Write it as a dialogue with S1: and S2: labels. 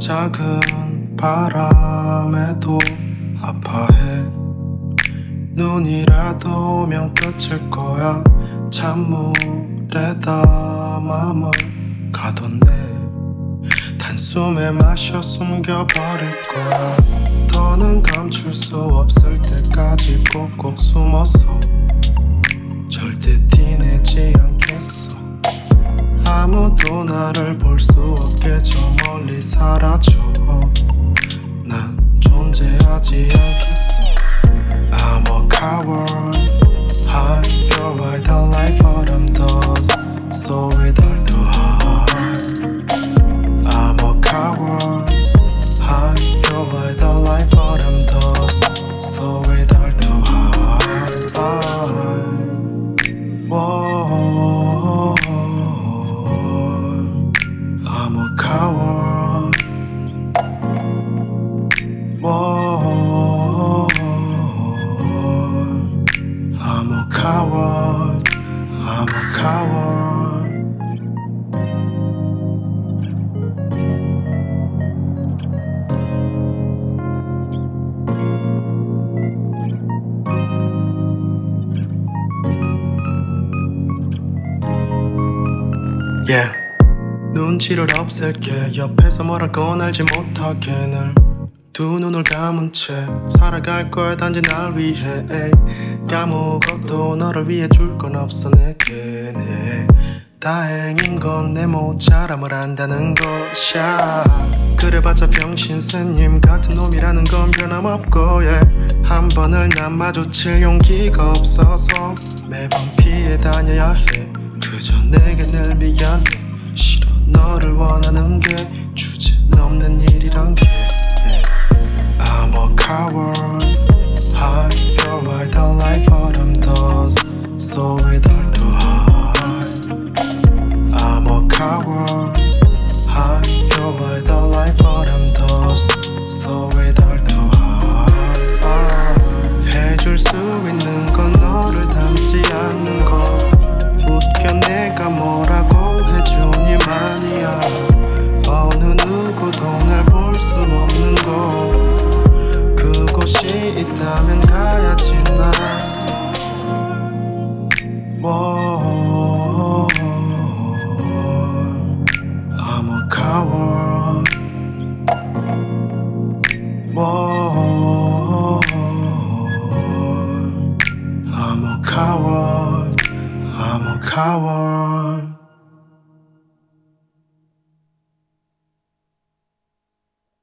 S1: 작은 바람에도 아파해. 눈이라도 오면 끝일 거야. 찬물에다 맘을 가뒀네. 단숨에 마셔 숨겨버릴 거야. 더는 감출 수 없을 때까지 꼭꼭 숨어서 절대 티내지 않겠어. 아무도 나를 볼 수 없게 저 멀리 사라져. 난 존재하지 않겠어. I'm a coward. Hide your white like autumn does. So it's all too hard. I'm a coward. Hide your white like autumn does. So it's all too hard. Whoa. I'm a coward. Whoa. I'm a coward. I'm a coward. Yeah. 눈치를 없앨게. 옆에서 뭘 할 건 알지 못하게 늘 두 눈을 감은 채 살아갈 거야 단지 날 위해. 아무것도 너를 위해 줄 건 없어 내게. 다행인 건 내 모자람을 안다는 것이야. 그래봤자 병신새님 같은 놈이라는 건 변함없고 한 번을 난 마주칠 용기가 없어서 매번 피해 다녀야 해. 그저 내게 늘 미안해. 싫어 너를 원하는 게 주제 넘는 일이란 게. I'm a coward. Hide your white like autumn does. So it's all too hard. I'm a coward. Hide your white like autumn does. So it's all too hard. 해줄 수 있는 건 너를 닮지 않는 거. 웃겨 내가 뭐라고 해주니만이야. 어느 누구도 날 볼 수 없는 곳. 그곳이 있다면 가야지 나. Whoa. I'm a coward. Whoa. I'm a coward. I'm a coward.